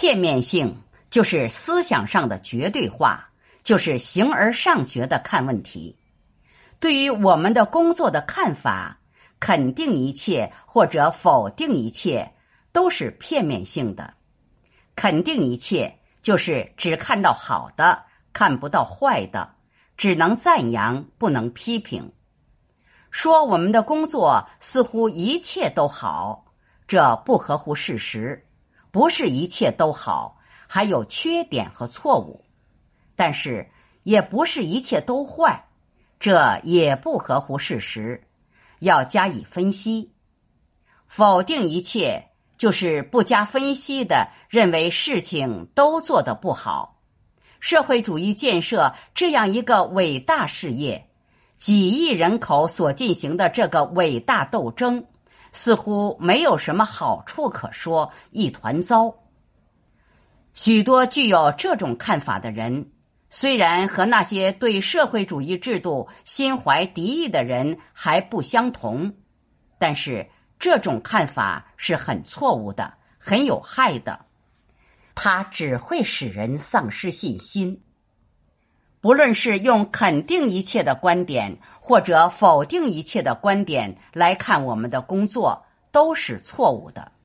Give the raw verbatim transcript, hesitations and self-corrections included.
片面性就是思想上的绝对化，就是形而上学的看问题。对于我们的工作的看法，肯定一切或者否定一切都是片面性的。肯定一切就是只看到好的，看不到坏的，只能赞扬，不能批评。说我们的工作似乎一切都好，这不合乎事实，不是一切都好，还有缺点和错误。但是也不是一切都坏，这也不合乎事实，要加以分析。否定一切就是不加分析的认为事情都做得不好。社会主义建设这样一个伟大事业，几亿人口所进行的这个伟大斗争，似乎没有什么好处可说，一团糟。许多具有这种看法的人，虽然和那些对社会主义制度心怀敌意的人还不相同，但是这种看法是很错误的，很有害的。它只会使人丧失信心。不论是用肯定一切的观点，或者否定一切的观点来看我们的工作，都是错误的。